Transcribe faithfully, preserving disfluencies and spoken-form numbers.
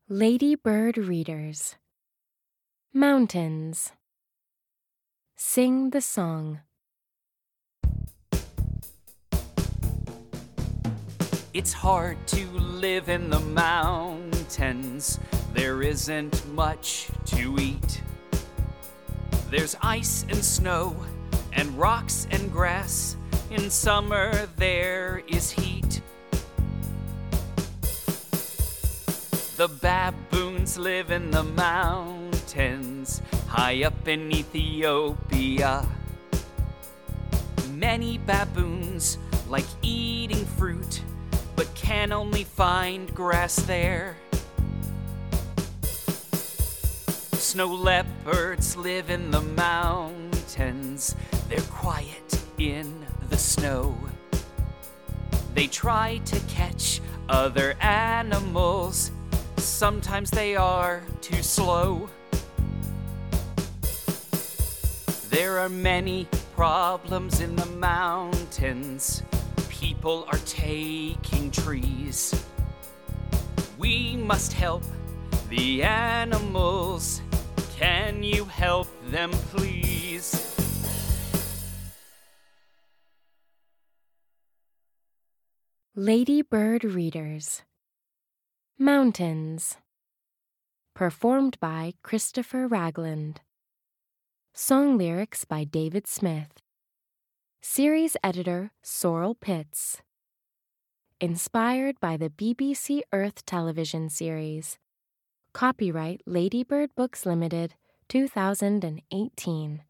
Ladybird readers. Mountains. Sing the song. It's hard to live in the mountains. There isn't much to eat. There's ice and snow and rocks and grass. In summer there is heat. The baboons live in the mountains, high up in Ethiopia. Many baboons like eating fruit, but can only find grass there. Snow leopards live in the mountains. They're quiet in the snow. They try to catch other animals. Sometimes they are too slow. There are many problems in the mountains. People are taking trees. We must help the animals. Can you help them, please? Ladybird readers. Mountains. Performed by Christopher Ragland. Song lyrics by David Smith. Series editor Sorrel Pitts. Inspired by the B B C Earth television series. Copyright Ladybird Books Limited, two thousand eighteen.